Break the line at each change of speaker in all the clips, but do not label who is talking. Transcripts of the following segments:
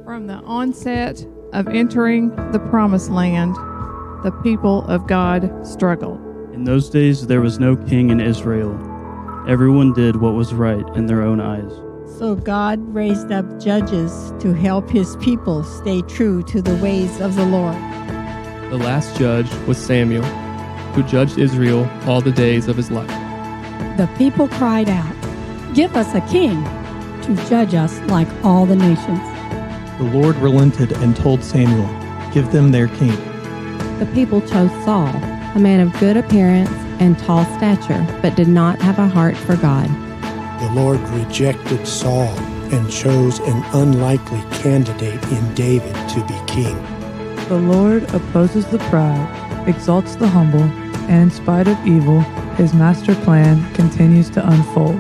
From the onset of entering the Promised Land, the people of God struggled.
In those days there was no king in Israel. Everyone did what was right in their own eyes.
So God raised up judges to help his people stay true to the ways of the Lord.
The last judge was Samuel, who judged Israel all the days of his life.
The people cried out, "Give us a king to judge us like all the nations."
The Lord relented and told Samuel, "Give them their king."
The people chose Saul, a man of good appearance and tall stature, but did not have a heart for God.
The Lord rejected Saul and chose an unlikely candidate in David to be king.
The Lord opposes the proud, exalts the humble, and in spite of evil, his master plan continues to unfold.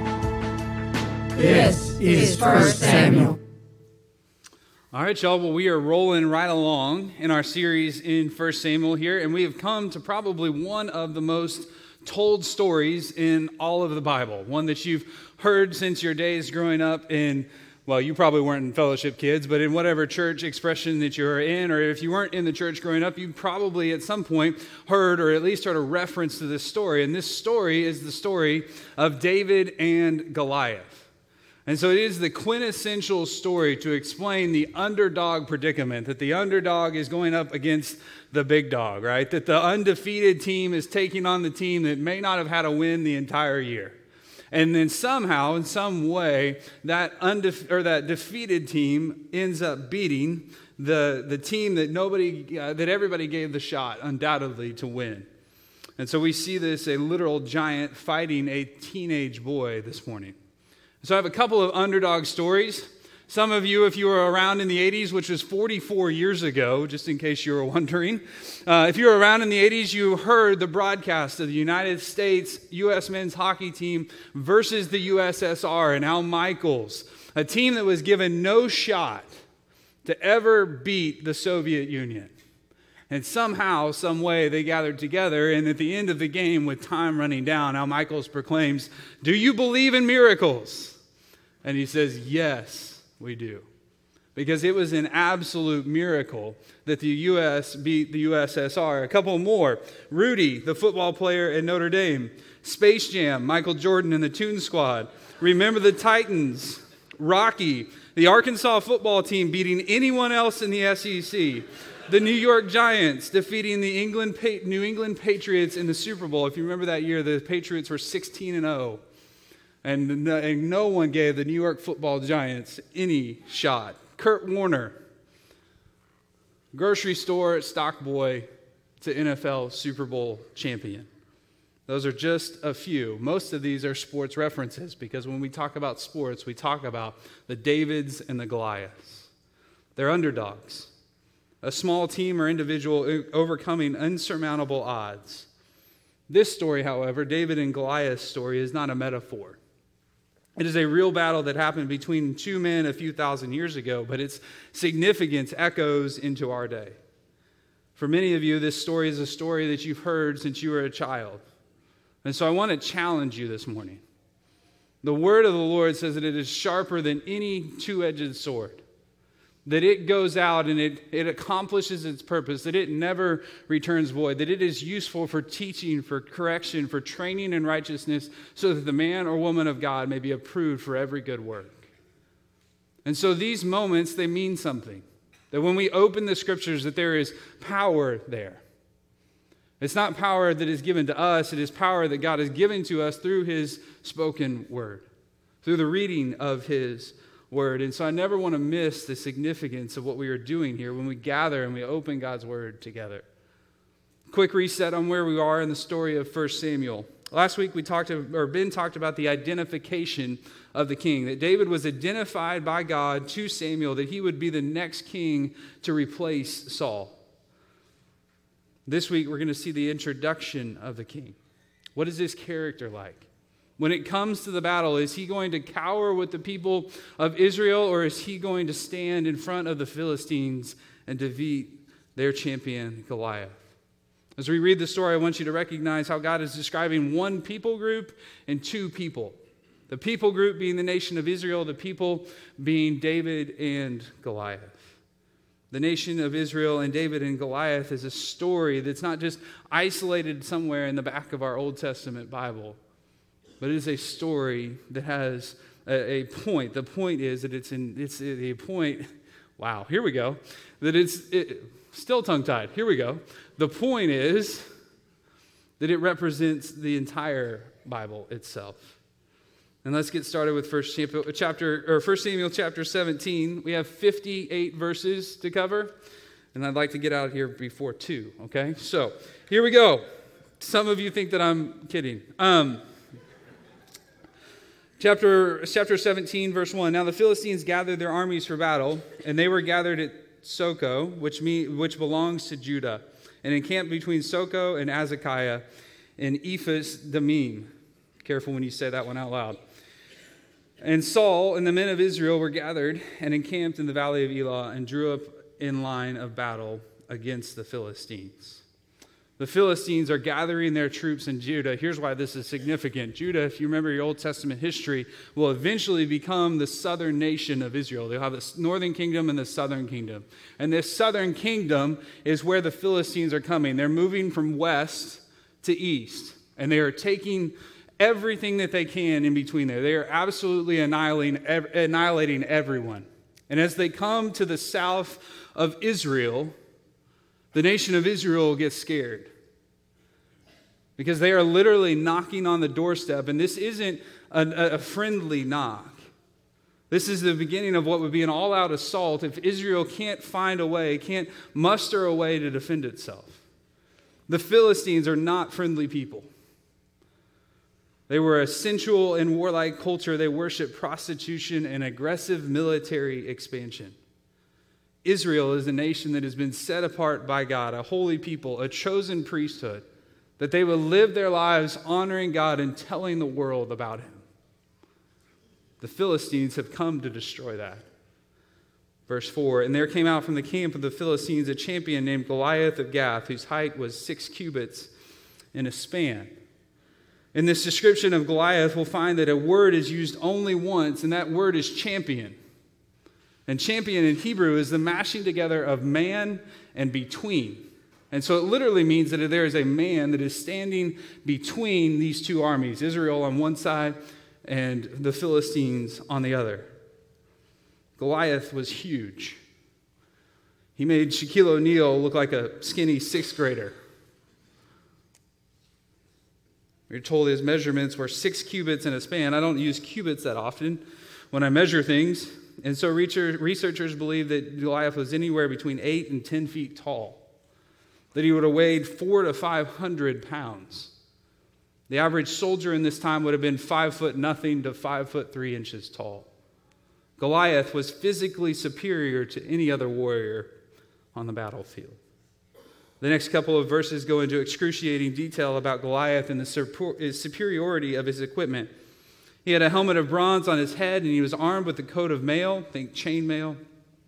This is 1 Samuel.
All right, y'all. Well, we are rolling right along in our series in 1 Samuel here, and we have come to probably one of the most told stories in all of the Bible, one that you've heard since your days growing up in, well, you probably weren't in fellowship, kids, but in whatever church expression that you're in, or if you weren't in the church growing up, you probably at some point heard or at least heard a reference to this story, and this story is the story of David and Goliath. And so it is the quintessential story to explain the underdog predicament, that the underdog is going up against the big dog, right? That the undefeated team is taking on the team that may not have had a win the entire year. And then somehow, in some way, that defeated team ends up beating the team that everybody gave the shot, undoubtedly, to win. And so we see this, a literal giant fighting a teenage boy this morning. So I have a couple of underdog stories. Some of you, if you were around in the 80s, which was 44 years ago, just in case you were wondering, if you were around in the 80s, you heard the broadcast of the United States U.S. men's hockey team versus the USSR and Al Michaels, a team that was given no shot to ever beat the Soviet Union. And somehow, some way, they gathered together, and at the end of the game, with time running down, Al Michaels proclaims, "Do you believe in miracles?" And he says, "Yes, we do." Because it was an absolute miracle that the U.S. beat the USSR. A couple more. Rudy, the football player at Notre Dame. Space Jam, Michael Jordan and the Toon Squad. Remember the Titans. Rocky, the Arkansas football team beating anyone else in the SEC. The New York Giants defeating the New England Patriots in the Super Bowl. If you remember that year, the Patriots were 16-0. And no one gave the New York football Giants any shot. Kurt Warner, grocery store stock boy to NFL Super Bowl champion. Those are just a few. Most of these are sports references because when we talk about sports, we talk about the Davids and the Goliaths. They're underdogs. A small team or individual overcoming insurmountable odds. This story, however, David and Goliath's story, is not a metaphor. It is a real battle that happened between two men a few thousand years ago, but its significance echoes into our day. For many of you, this story is a story that you've heard since you were a child. And so I want to challenge you this morning. The word of the Lord says that it is sharper than any two-edged sword, that it goes out and it accomplishes its purpose, that it never returns void, that it is useful for teaching, for correction, for training in righteousness, so that the man or woman of God may be approved for every good work. And so these moments, they mean something. That when we open the scriptures, that there is power there. It's not power that is given to us, it is power that God has given to us through his spoken word, through the reading of his word. And so I never want to miss the significance of what we are doing here when we gather and we open God's word together. Quick reset on where we are in the story of 1 Samuel. Last week Ben talked about the identification of the king, that David was identified by God to Samuel, that he would be the next king to replace Saul. This week we're going to see the introduction of the king. What is his character like? When it comes to the battle, is he going to cower with the people of Israel, or is he going to stand in front of the Philistines and defeat their champion, Goliath? As we read the story, I want you to recognize how God is describing one people group and two people. The people group being the nation of Israel, the people being David and Goliath. The nation of Israel and David and Goliath is a story that's not just isolated somewhere in the back of our Old Testament Bible, but it is a story that has a point. The point is that wow, here we go. Still tongue-tied. Here we go. The point is that it represents the entire Bible itself. And let's get started with 1 Samuel chapter 17. We have 58 verses to cover, and I'd like to get out of here before 2, okay? So, here we go. Some of you think that I'm kidding. Chapter 17, verse 1. Now the Philistines gathered their armies for battle, and they were gathered at Soko, which belongs to Judah, and encamped between Soko and Azekah in Ephes Damim. Careful when you say that one out loud. And Saul and the men of Israel were gathered and encamped in the valley of Elah and drew up in line of battle against the Philistines. The Philistines are gathering their troops in Judah. Here's why this is significant. Judah, if you remember your Old Testament history, will eventually become the southern nation of Israel. They'll have the northern kingdom and the southern kingdom. And this southern kingdom is where the Philistines are coming. They're moving from west to east, and they are taking everything that they can in between there. They are absolutely annihilating everyone. And as they come to the south of Israel, the nation of Israel gets scared because they are literally knocking on the doorstep, and this isn't a friendly knock. This is the beginning of what would be an all-out assault if Israel can't find a way, can't muster a way to defend itself. The Philistines are not friendly people. They were a sensual and warlike culture. They worshiped prostitution and aggressive military expansion. Israel is a nation that has been set apart by God, a holy people, a chosen priesthood, that they would live their lives honoring God and telling the world about Him. The Philistines have come to destroy that. Verse 4, and there came out from the camp of the Philistines a champion named Goliath of Gath, whose height was 6 cubits in a span. In this description of Goliath, we'll find that a word is used only once, and that word is champion. And champion in Hebrew is the mashing together of man and between. And so it literally means that there is a man that is standing between these two armies, Israel on one side and the Philistines on the other. Goliath was huge. He made Shaquille O'Neal look like a skinny 6th grader. We're told his measurements were 6 cubits in a span. I don't use cubits that often when I measure things. And so researchers believe that Goliath was anywhere between 8 and 10 feet tall, that he would have weighed 400 to 500 pounds. The average soldier in this time would have been 5'0" to 5'3" tall. Goliath was physically superior to any other warrior on the battlefield. The next couple of verses go into excruciating detail about Goliath and the superiority of his equipment. He had a helmet of bronze on his head, and he was armed with a coat of mail, think chainmail.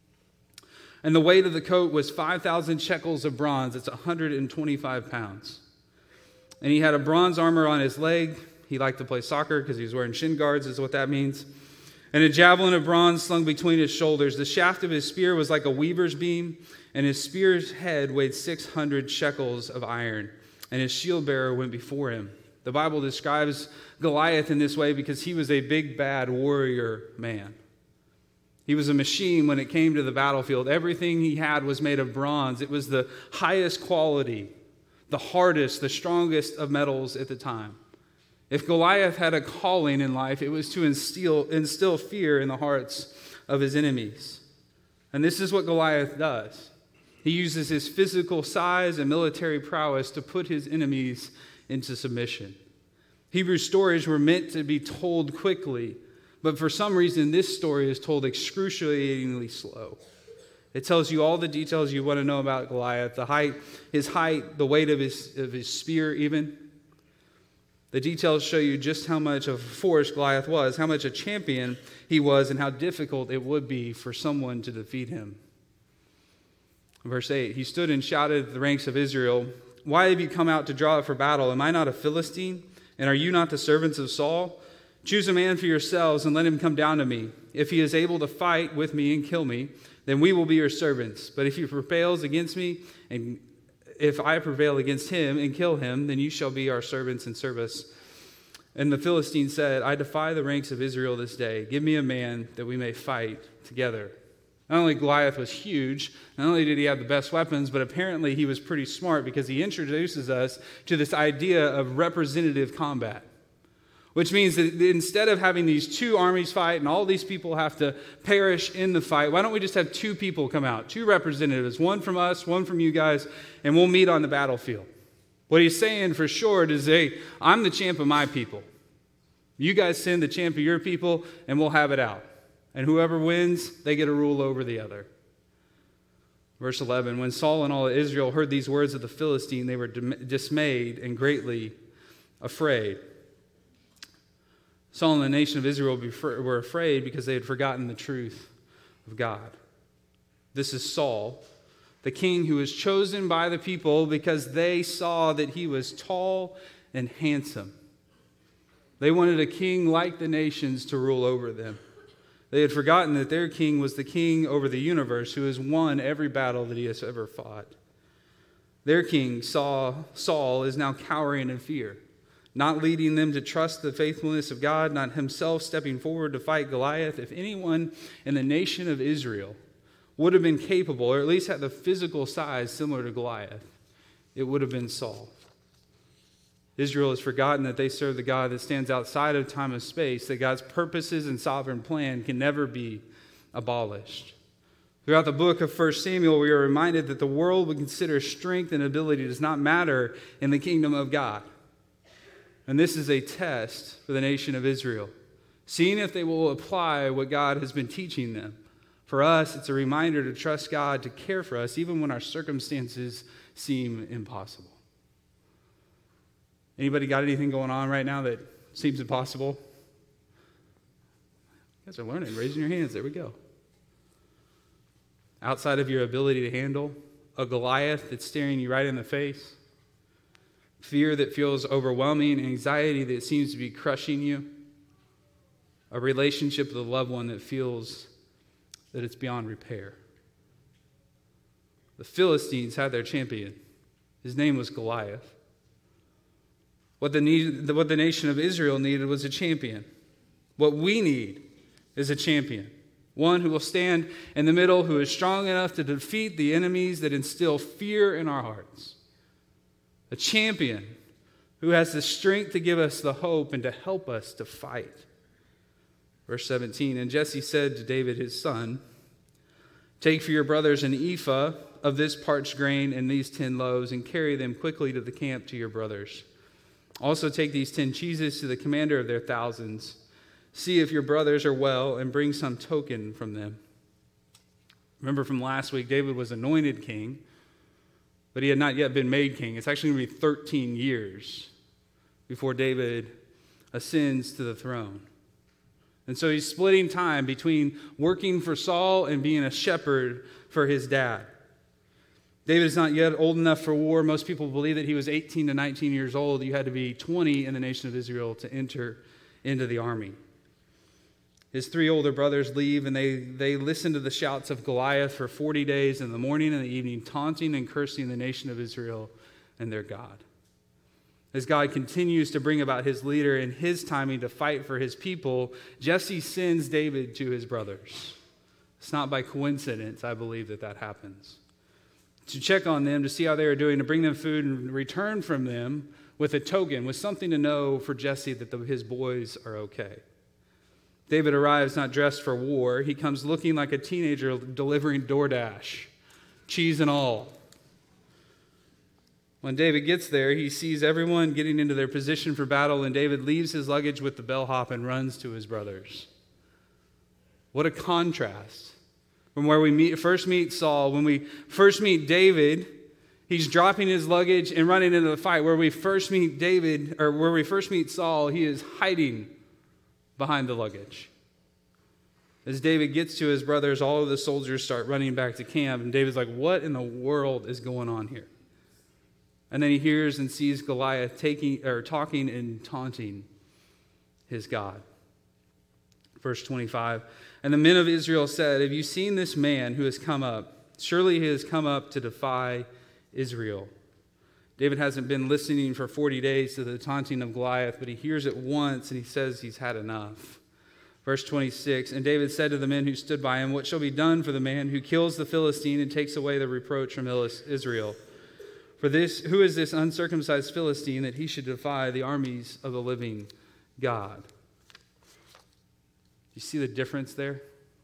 And the weight of the coat was 5,000 shekels of bronze. It's 125 pounds. And he had a bronze armor on his leg. He liked to play soccer because he was wearing shin guards, is what that means. And a javelin of bronze slung between his shoulders. The shaft of his spear was like a weaver's beam, and his spear's head weighed 600 shekels of iron, and his shield bearer went before him. The Bible describes Goliath in this way because he was a big, bad warrior man. He was a machine when it came to the battlefield. Everything he had was made of bronze. It was the highest quality, the hardest, the strongest of metals at the time. If Goliath had a calling in life, it was to instill fear in the hearts of his enemies. And this is what Goliath does. He uses his physical size and military prowess to put his enemies into submission. Hebrew stories were meant to be told quickly, but for some reason this story is told excruciatingly slow. It tells you all the details you want to know about Goliath, his height, the weight of his spear even. The details show you just how much of a force Goliath was, how much a champion he was, and how difficult it would be for someone to defeat him. Verse 8, he stood and shouted at the ranks of Israel, "Why have you come out to draw up for battle? Am I not a Philistine? And are you not the servants of Saul? Choose a man for yourselves and let him come down to me. If he is able to fight with me and kill me, then we will be your servants. But if he prevails against me, and if I prevail against him and kill him, then you shall be our servants and serve us." And the Philistine said, "I defy the ranks of Israel this day. Give me a man that we may fight together." Not only Goliath was huge, not only did he have the best weapons, but apparently he was pretty smart, because he introduces us to this idea of representative combat. Which means that instead of having these two armies fight and all these people have to perish in the fight, why don't we just have two people come out, two representatives, one from us, one from you guys, and we'll meet on the battlefield. What he's saying for short is, hey, I'm the champ of my people. You guys send the champ of your people, and we'll have it out. And whoever wins, they get a rule over the other. Verse 11, when Saul and all of Israel heard these words of the Philistine, they were dismayed and greatly afraid. Saul and the nation of Israel were afraid because they had forgotten the truth of God. This is Saul, the king who was chosen by the people because they saw that he was tall and handsome. They wanted a king like the nations to rule over them. They had forgotten that their king was the king over the universe, who has won every battle that he has ever fought. Their king, Saul, is now cowering in fear, not leading them to trust the faithfulness of God, not himself stepping forward to fight Goliath. If anyone in the nation of Israel would have been capable, or at least had the physical size similar to Goliath, it would have been Saul. Israel has forgotten that they serve the God that stands outside of time and space, that God's purposes and sovereign plan can never be abolished. Throughout the book of 1 Samuel, we are reminded that the world would consider strength and ability does not matter in the kingdom of God. And this is a test for the nation of Israel, seeing if they will apply what God has been teaching them. For us, it's a reminder to trust God to care for us even when our circumstances seem impossible. Anybody got anything going on right now that seems impossible? You guys are learning, raising your hands. There we go. Outside of your ability to handle, a Goliath that's staring you right in the face, fear that feels overwhelming, anxiety that seems to be crushing you, a relationship with a loved one that feels that it's beyond repair. The Philistines had their champion. His name was Goliath. What the nation of Israel needed was a champion. What we need is a champion. One who will stand in the middle, who is strong enough to defeat the enemies that instill fear in our hearts. A champion who has the strength to give us the hope and to help us to fight. Verse 17, and Jesse said to David his son, "Take for your brothers an ephah of this parched grain and these 10 loaves, and carry them quickly to the camp to your brothers. Also take these 10 cheeses to the commander of their thousands. See if your brothers are well, and bring some token from them." Remember from last week, David was anointed king, but he had not yet been made king. It's actually going to be 13 years before David ascends to the throne. And so he's splitting time between working for Saul and being a shepherd for his dad. David is not yet old enough for war. Most people believe that he was 18 to 19 years old. You had to be 20 in the nation of Israel to enter into the army. His 3 older brothers leave, and they listen to the shouts of Goliath for 40 days in the morning and the evening, taunting and cursing the nation of Israel and their God. As God continues to bring about his leader in his timing to fight for his people, Jesse sends David to his brothers. It's not by coincidence, I believe, that happens. To check on them, to see how they are doing, to bring them food and return from them with a token, with something to know for Jesse that his boys are okay. David arrives not dressed for war. He comes looking like a teenager delivering DoorDash, cheese and all. When David gets there, he sees everyone getting into their position for battle, and David leaves his luggage with the bellhop and runs to his brothers. What a contrast from where we first meet Saul. When we first meet David, he's dropping his luggage and running into the fight. Where we first meet Saul, he is hiding behind the luggage. As David gets to his brothers, all of the soldiers start running back to camp, and David's like, what in the world is going on here? And then he hears and sees Goliath talking and taunting his God. Verse 25, And the men of Israel said, have you seen this man who has come up? Surely he has come up to defy Israel. David hasn't been listening for 40 days to the taunting of Goliath, but he hears it once and he says he's had enough. Verse 26, and David said to the men who stood by him, what shall be done for the man who kills the Philistine and takes away the reproach from Israel? For this, who is this uncircumcised Philistine that he should defy the armies of the living God? You see the difference there?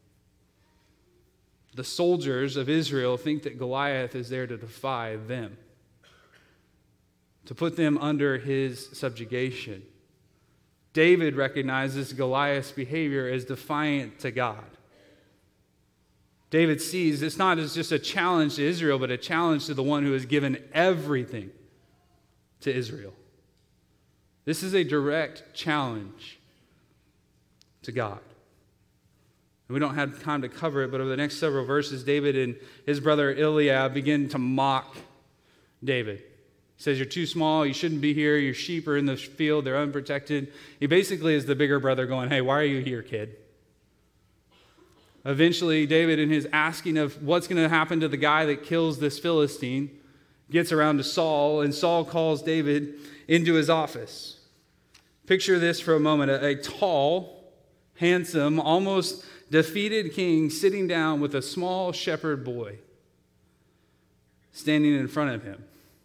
The soldiers of Israel think that Goliath is there to defy them, to put them under his subjugation. David recognizes Goliath's behavior as defiant to God. David sees it's not as just a challenge to Israel, but a challenge to the one who has given everything to Israel. This is a direct challenge to God. And we don't have time to cover it, but over the next several verses, David and his brother Eliab begin to mock David. He says, you're too small, you shouldn't be here, your sheep are in the field, they're unprotected. He basically is the bigger brother going, hey, why are you here, kid? Eventually, David, in his asking of what's going to happen to the guy that kills this Philistine, gets around to Saul, and Saul calls David into his office. Picture this for a moment, a tall, handsome, almost defeated king sitting down with a small shepherd boy standing in front of him.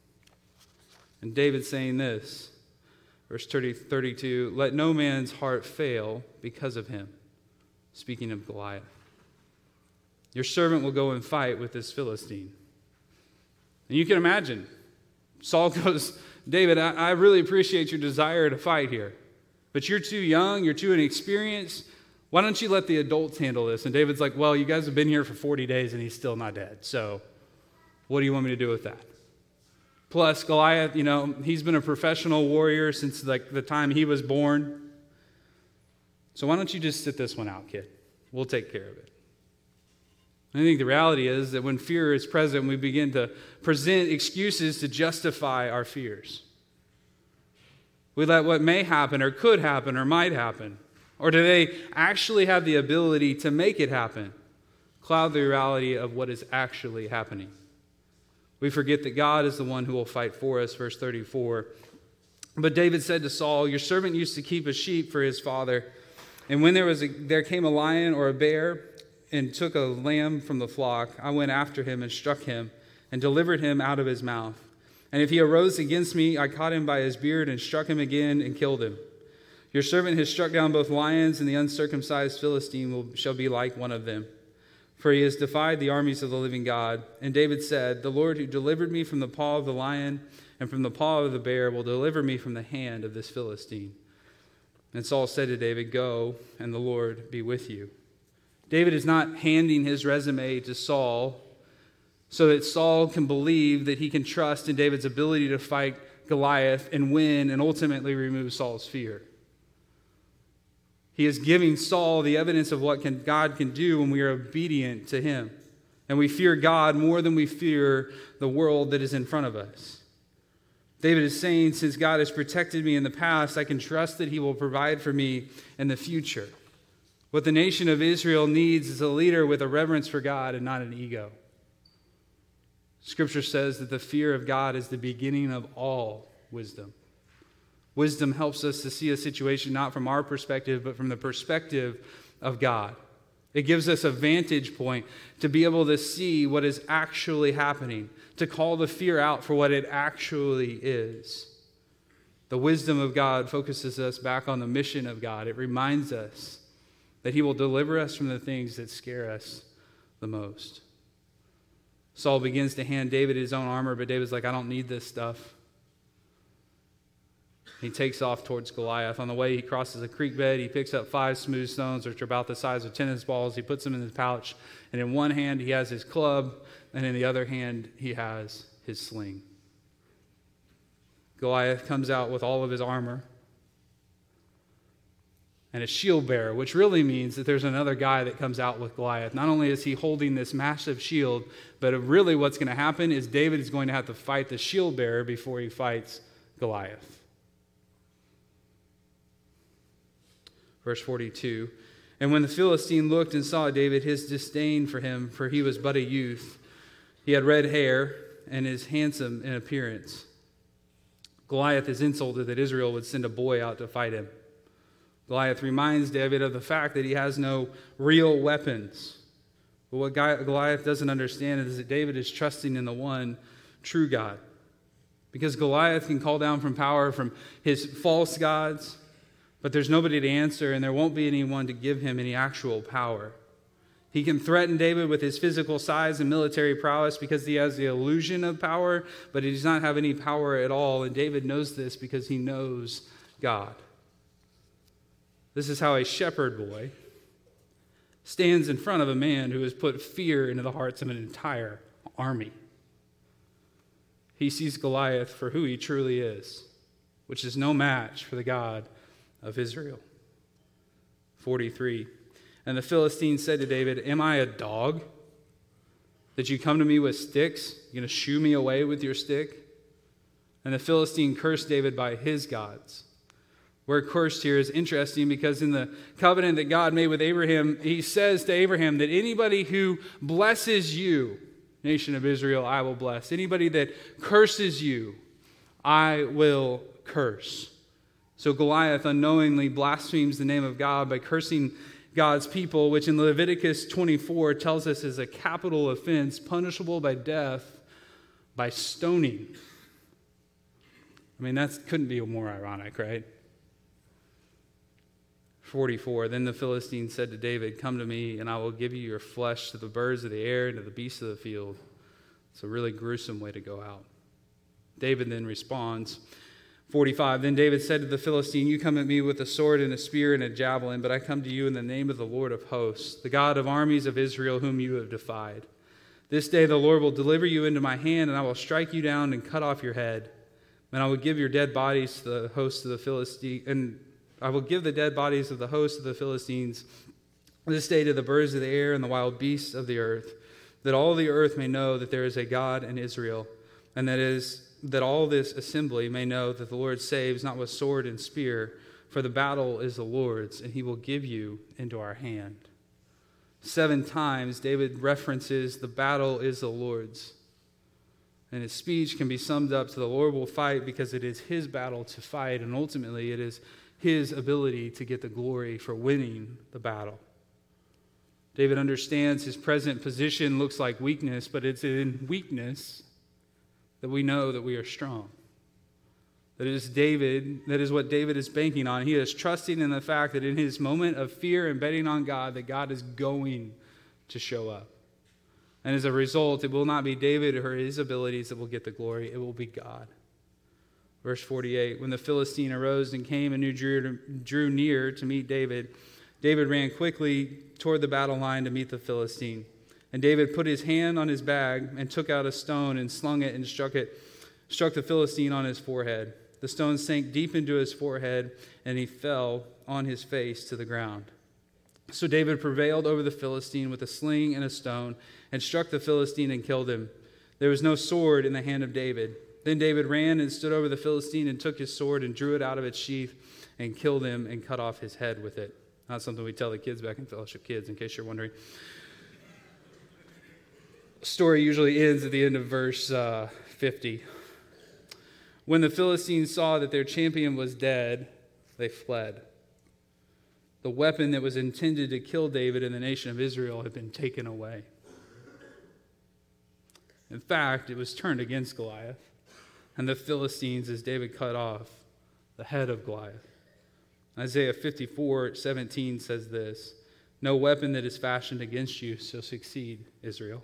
And David saying this, verse 32, let no man's heart fail because of him. Speaking of Goliath. Your servant will go and fight with this Philistine. And you can imagine, Saul goes, David, I really appreciate your desire to fight here, but you're too young, you're too inexperienced. Why don't you let the adults handle this? And David's like, well, you guys have been here for 40 days and he's still not dead. So what do you want me to do with that? Plus, Goliath, he's been a professional warrior since the time he was born. So why don't you just sit this one out, kid? We'll take care of it. I think the reality is that when fear is present, we begin to present excuses to justify our fears. We let what may happen or could happen or might happen, or do they actually have the ability to make it happen, cloud the reality of what is actually happening. We forget that God is the one who will fight for us, verse 34. But David said to Saul, your servant used to keep a sheep for his father, and when there came a lion or a bear and took a lamb from the flock, I went after him and struck him and delivered him out of his mouth. And if he arose against me, I caught him by his beard and struck him again and killed him. Your servant has struck down both lions, and the uncircumcised Philistine shall be like one of them. For he has defied the armies of the living God. And David said, the Lord who delivered me from the paw of the lion and from the paw of the bear will deliver me from the hand of this Philistine. And Saul said to David, go, and the Lord be with you. David is not handing his resume to Saul so that Saul can believe that he can trust in David's ability to fight Goliath and win and ultimately remove Saul's fear. He is giving Saul the evidence of what God can do when we are obedient to him. And we fear God more than we fear the world that is in front of us. David is saying, since God has protected me in the past, I can trust that he will provide for me in the future. What the nation of Israel needs is a leader with a reverence for God and not an ego. Scripture says that the fear of God is the beginning of all wisdom. Wisdom helps us to see a situation not from our perspective, but from the perspective of God. It gives us a vantage point to be able to see what is actually happening, to call the fear out for what it actually is. The wisdom of God focuses us back on the mission of God. It reminds us that he will deliver us from the things that scare us the most. Saul begins to hand David his own armor, but David's like, I don't need this stuff. He takes off towards Goliath. On the way, he crosses a creek bed. He picks up 5 smooth stones, which are about the size of tennis balls. He puts them in his pouch. And in one hand, he has his club. And in the other hand, he has his sling. Goliath comes out with all of his armor and a shield bearer, which really means that there's another guy that comes out with Goliath. Not only is he holding this massive shield, but really what's going to happen is David is going to have to fight the shield bearer before he fights Goliath. Verse 42, And when the Philistine looked and saw David, his disdain for him, for he was but a youth, he had red hair and is handsome in appearance. Goliath is insulted that Israel would send a boy out to fight him. Goliath reminds David of the fact that he has no real weapons. But what Goliath doesn't understand is that David is trusting in the one true God. Because Goliath can call down from power from his false gods, but there's nobody to answer, and there won't be anyone to give him any actual power. He can threaten David with his physical size and military prowess because he has the illusion of power, but he does not have any power at all, and David knows this because he knows God. This is how a shepherd boy stands in front of a man who has put fear into the hearts of an entire army. He sees Goliath for who he truly is, which is no match for the God of Israel. 43. And the Philistine said to David, "Am I a dog that you come to me with sticks? You're going to shoo me away with your stick?" And the Philistine cursed David by his gods. Word cursed here is interesting because in the covenant that God made with Abraham, he says to Abraham that anybody who blesses you, nation of Israel, I will bless. Anybody that curses you, I will curse. So Goliath unknowingly blasphemes the name of God by cursing God's people, which in Leviticus 24 tells us is a capital offense punishable by death by stoning. I mean, that couldn't be more ironic, right? 44, then the Philistine said to David, "Come to me, and I will give you your flesh to the birds of the air and to the beasts of the field." It's a really gruesome way to go out. David then responds. 45, then David said to the Philistine, "You come at me with a sword and a spear and a javelin, but I come to you in the name of the Lord of hosts, the God of armies of Israel, whom you have defied. This day the Lord will deliver you into my hand, and I will strike you down and cut off your head. And I will give your dead bodies to the host of the Philistines, and I will give the dead bodies of the host of the Philistines this day to the birds of the air and the wild beasts of the earth, that all the earth may know that there is a God in Israel, and that all this assembly may know that the Lord saves not with sword and spear, for the battle is the Lord's, and he will give you into our hand." 7 times David references the battle is the Lord's. And his speech can be summed up to the Lord will fight because it is his battle to fight, and ultimately it is his ability to get the glory for winning the battle. David understands his present position looks like weakness, but it's in weakness that we know that we are strong. That is what David is banking on. He is trusting in the fact that in his moment of fear and betting on God, that God is going to show up. And as a result, it will not be David or his abilities that will get the glory. It will be God. Verse 48, when the Philistine arose and came and drew near to meet David, David ran quickly toward the battle line to meet the Philistine. And David put his hand on his bag and took out a stone and slung it and struck the Philistine on his forehead. The stone sank deep into his forehead, and he fell on his face to the ground. So David prevailed over the Philistine with a sling and a stone and struck the Philistine and killed him. There was no sword in the hand of David. Then David ran and stood over the Philistine and took his sword and drew it out of its sheath and killed him and cut off his head with it. Not something we tell the kids back in Fellowship Kids, in case you're wondering. The story usually ends at the end of verse 50. When the Philistines saw that their champion was dead, they fled. The weapon that was intended to kill David and the nation of Israel had been taken away. In fact, it was turned against Goliath and the Philistines as David cut off the head of Goliath. Isaiah 54:17 says this, "No weapon that is fashioned against you shall succeed, Israel.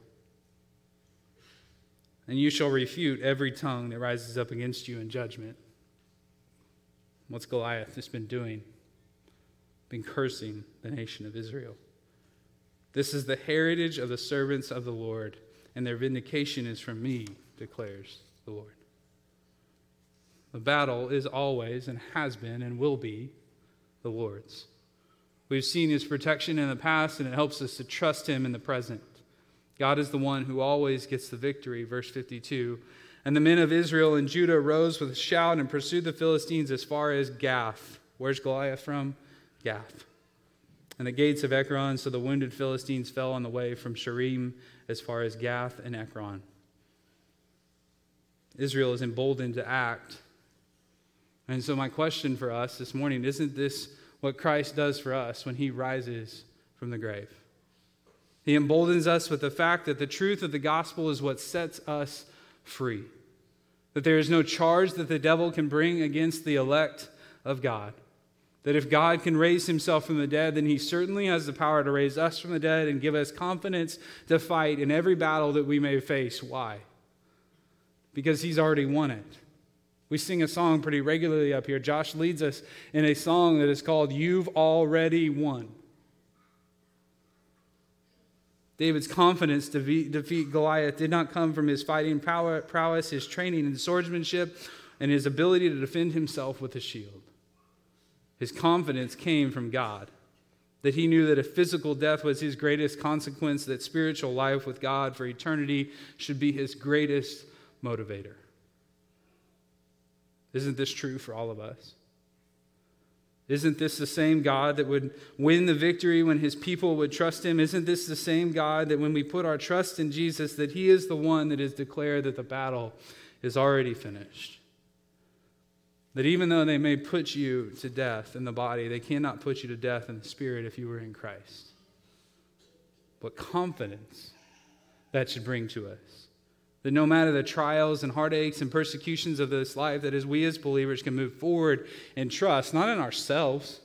And you shall refute every tongue that rises up against you in judgment." What's Goliath just been doing? Been cursing the nation of Israel. This is the heritage of the servants of the Lord, and their vindication is from me, declares the Lord. The battle is always and has been and will be the Lord's. We've seen his protection in the past, and it helps us to trust him in the present. God is the one who always gets the victory. Verse 52, and the men of Israel and Judah rose with a shout and pursued the Philistines as far as Gath. Where's Goliath from? Gath. and the gates of Ekron, so the wounded Philistines fell on the way from Sharim as far as Gath and Ekron. Israel is emboldened to act. And so my question for us this morning, isn't this what Christ does for us when he rises from the grave? He emboldens us with the fact that the truth of the gospel is what sets us free. That there is no charge that the devil can bring against the elect of God. That if God can raise himself from the dead, then he certainly has the power to raise us from the dead and give us confidence to fight in every battle that we may face. Why? Because he's already won it. We sing a song pretty regularly up here. Josh leads us in a song that is called "You've Already Won." David's confidence to defeat Goliath did not come from his fighting prowess, his training in swordsmanship, and his ability to defend himself with a shield. His confidence came from God, that he knew that if physical death was his greatest consequence, that spiritual life with God for eternity should be his greatest motivator. Isn't this true for all of us? Isn't this the same God that would win the victory when his people would trust him? Isn't this the same God that when we put our trust in Jesus, that he is the one that has declared that the battle is already finished? That even though they may put you to death in the body, they cannot put you to death in the spirit if you were in Christ. What confidence that should bring to us. That no matter the trials and heartaches and persecutions of this life, that as we as believers can move forward and trust, not in ourselves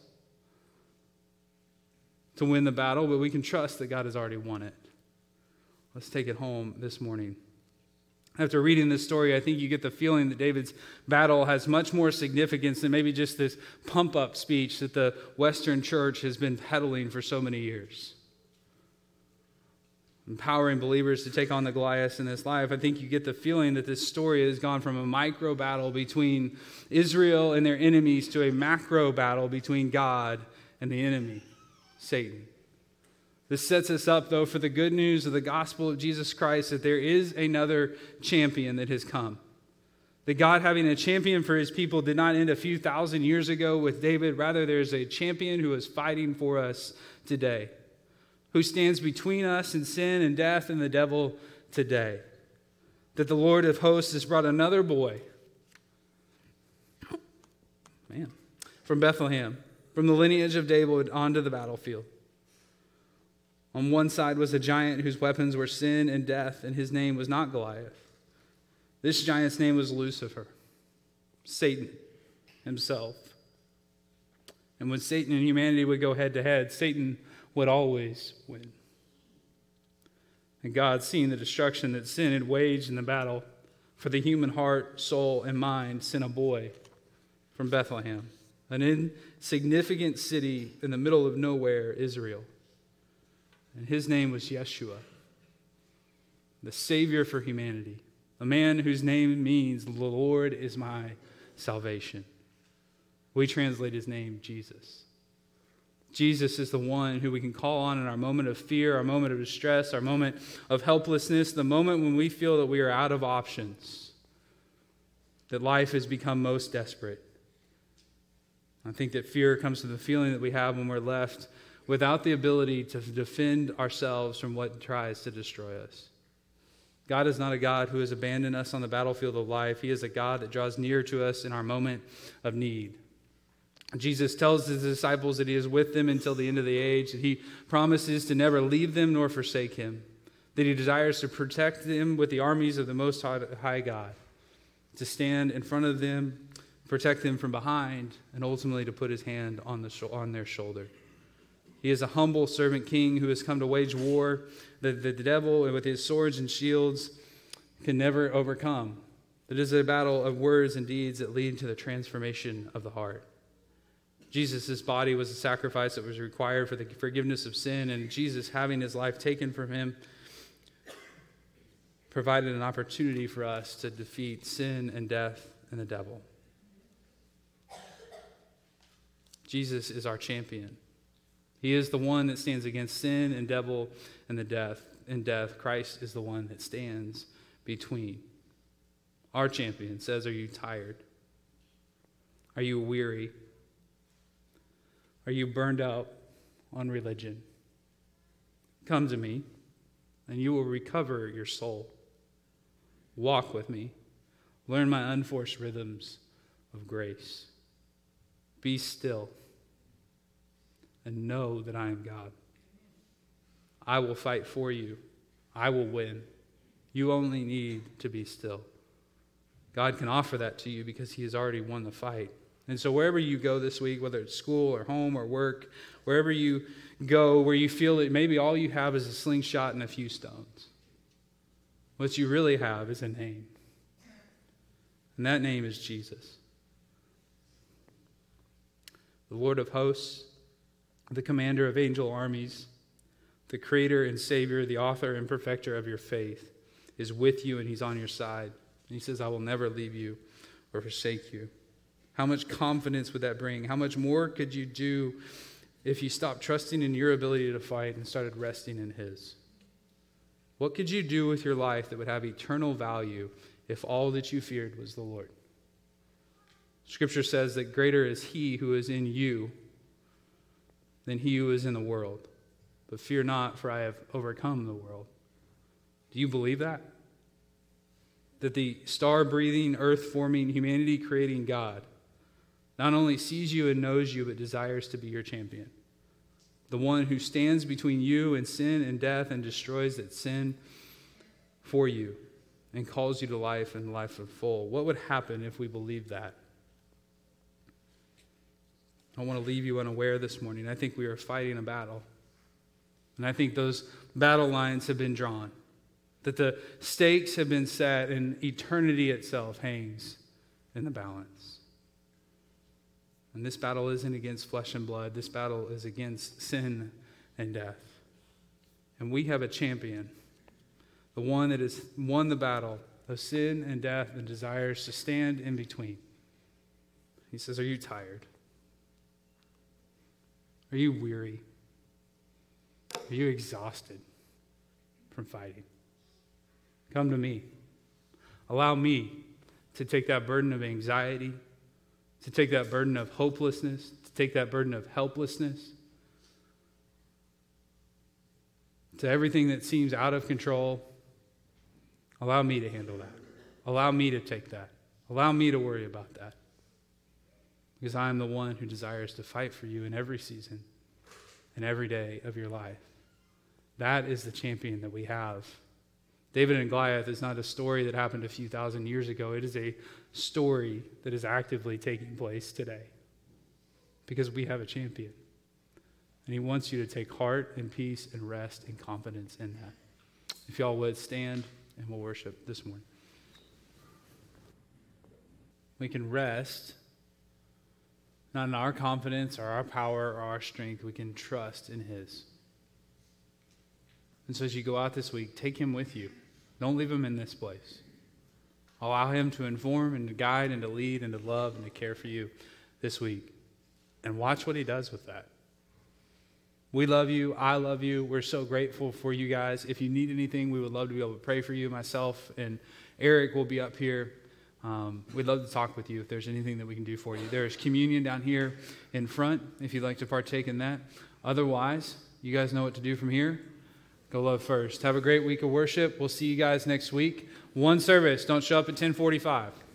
to win the battle, but we can trust that God has already won it. Let's take it home this morning. After reading this story, I think you get the feeling that David's battle has much more significance than maybe just this pump-up speech that the Western church has been peddling for so many years. Empowering believers to take on the Goliaths in this life, I think you get the feeling that this story has gone from a micro battle between Israel and their enemies to a macro battle between God and the enemy, Satan. This sets us up, though, for the good news of the gospel of Jesus Christ, that there is another champion that has come. That God having a champion for his people did not end a few thousand years ago with David. Rather, there's a champion who is fighting for us today, who stands between us and sin and death and the devil today. That the Lord of hosts has brought another boy, from Bethlehem, from the lineage of David onto the battlefield. On one side was a giant whose weapons were sin and death, and his name was not Goliath. This giant's name was Lucifer, Satan himself. And when Satan and humanity would go head to head, Satan would always win. And God, seeing the destruction that sin had waged in the battle for the human heart, soul, and mind, sent a boy from Bethlehem, an insignificant city in the middle of nowhere, Israel. And his name was Yeshua, the Savior for humanity, a man whose name means the Lord is my salvation. We translate his name Jesus. Jesus is the one who we can call on in our moment of fear, our moment of distress, our moment of helplessness, the moment when we feel that we are out of options, that life has become most desperate. I think that fear comes from the feeling that we have when we're left without the ability to defend ourselves from what tries to destroy us. God is not a God who has abandoned us on the battlefield of life. He is a God that draws near to us in our moment of need. Jesus tells his disciples that he is with them until the end of the age, that he promises to never leave them nor forsake him, that he desires to protect them with the armies of the Most High God, to stand in front of them, protect them from behind, and ultimately to put his hand on their shoulder. He is a humble servant king who has come to wage war that the devil, with his swords and shields, can never overcome. It is a battle of words and deeds that lead to the transformation of the heart. Jesus' body was a sacrifice that was required for the forgiveness of sin, and Jesus, having his life taken from him, provided an opportunity for us to defeat sin and death and the devil. Jesus is our champion. He is the one that stands against sin and devil and the death. In death, Christ is the one that stands between. Our champion says, are you tired? Are you weary? Are you burned out? on religion. Come to me, and you will recover your soul. Walk with me. Learn my unforced rhythms of grace. Be still and know that I am God. I will fight for you. I will win. You only need to be still. God can offer that to you because he has already won the fight. And so wherever you go this week, whether it's school or home or work, wherever you go where you feel that maybe all you have is a slingshot and a few stones, what you really have is a name. And that name is Jesus. The Lord of hosts, the commander of angel armies, the creator and savior, the author and perfecter of your faith, is with you and he's on your side. And he says, I will never leave you or forsake you. How much confidence would that bring? How much more could you do if you stopped trusting in your ability to fight and started resting in his? What could you do with your life that would have eternal value if all that you feared was the Lord? Scripture says that greater is he who is in you than he who is in the world. But fear not, for I have overcome the world. Do you believe that? That the star-breathing, earth-forming, humanity-creating God not only sees you and knows you, but desires to be your champion. The one who stands between you and sin and death and destroys that sin for you and calls you to life and life in full. What would happen if we believed that? I want to leave you unaware this morning. I think we are fighting a battle. And I think those battle lines have been drawn. That the stakes have been set and eternity itself hangs in the balance. And this battle isn't against flesh and blood. This battle is against sin and death. And we have a champion, the one that has won the battle of sin and death and desires to stand in between. He says, are you tired? Are you weary? Are you exhausted from fighting? Come to me. Allow me to take that burden of anxiety, to take that burden of hopelessness, to take that burden of helplessness, to everything that seems out of control. Allow me to handle that. Allow me to take that. Allow me to worry about that. Because I am the one who desires to fight for you in every season and every day of your life. That is the champion that we have. David and Goliath is not a story that happened a few thousand years ago. It is a story that is actively taking place today because we have a champion. And he wants you to take heart and peace and rest and confidence in that. If y'all would stand and we'll worship this morning. We can rest not in our confidence or our power or our strength. We can trust in his. And so as you go out this week, take him with you. Don't leave him in this place. Allow him to inform and to guide and to lead and to love and to care for you this week. And watch what he does with that. We love you. I love you. We're so grateful for you guys. If you need anything, we would love to be able to pray for you. Myself and Eric will be up here. We'd love to talk with you if there's anything that we can do for you. There's communion down here in front if you'd like to partake in that. Otherwise, you guys know what to do from here. Go love first. Have a great week of worship. We'll see you guys next week. One service. Don't show up at 10:45.